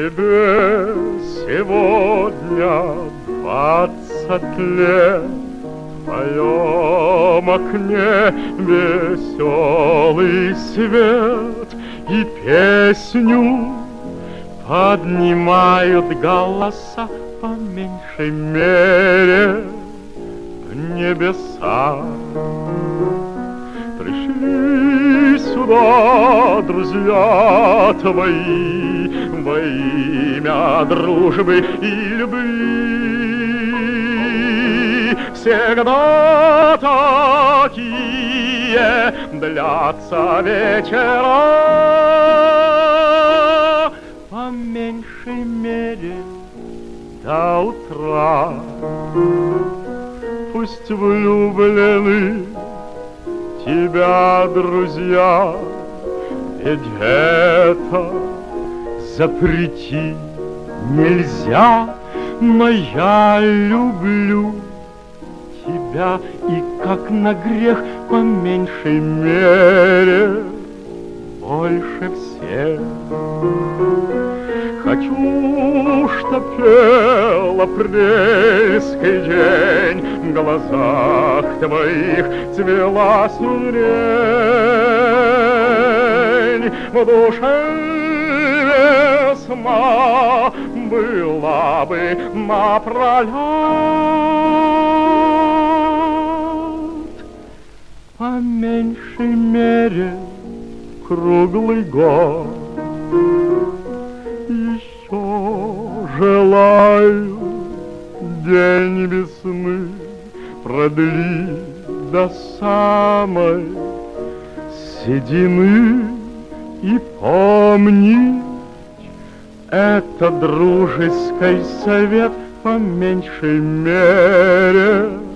Тебе сегодня 20 лет, в твоем окне веселый свет, и песню поднимают голоса по меньшей мере в небеса. Пришли сюда друзья твои во имя дружбы и любви. Всегда такие длятся вечера, по меньшей мере до утра. Пусть влюблены тебя друзья, ведь это запретить нельзя. Но я люблю тебя, и как на грех, по меньшей мере больше всех. Хочу, чтоб пел апрельский день, в глазах твоих цвела сирень, в душе весна была бы напролет, по меньшей мере круглый год. Желаю день весны продлить до самой седины, и помнить это дружеский совет, по меньшей мере